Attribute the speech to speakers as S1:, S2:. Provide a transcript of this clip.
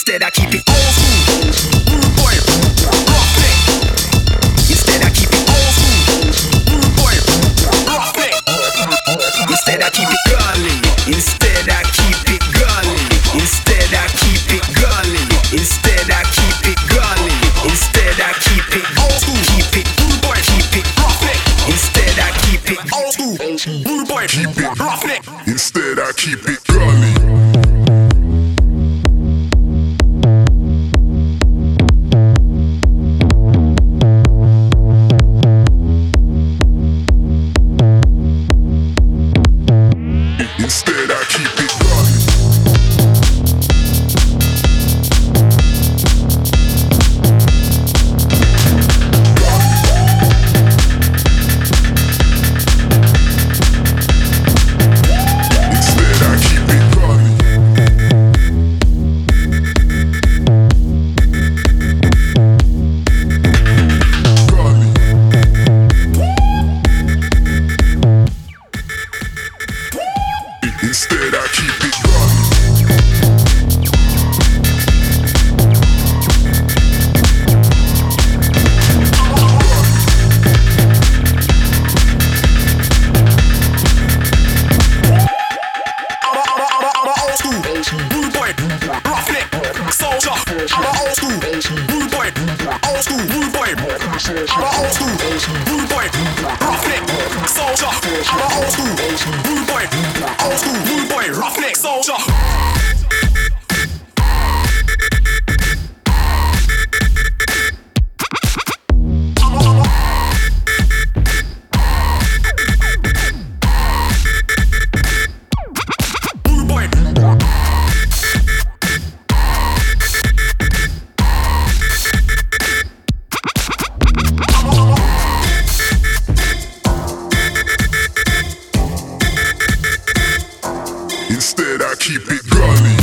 S1: Instead I keep it old school, rude boy, roughneck. Instead I keep it old school, rude boy, roughneck. Instead I keep it gully. Instead I keep it gully. Instead I keep it gully. Instead I keep it gully. Instead I keep it old school. Keep it rude boy. Keep it roughneck. Instead I keep it old school. Rude boy. Keep it roughneck.
S2: Instead I keep it gully. Instead I keep it gully. Instead I keep it gully. Instead I keep it gully.
S1: I'm a old school, rude boy, roughneck, soldier. I'm a old school, rude boy, old school, rude boy. I'm a old school, rude boy, roughneck, soldier. I'm a old school, rude boy, old school, rude boy, roughneck, soldier.
S2: Instead I keep it gully.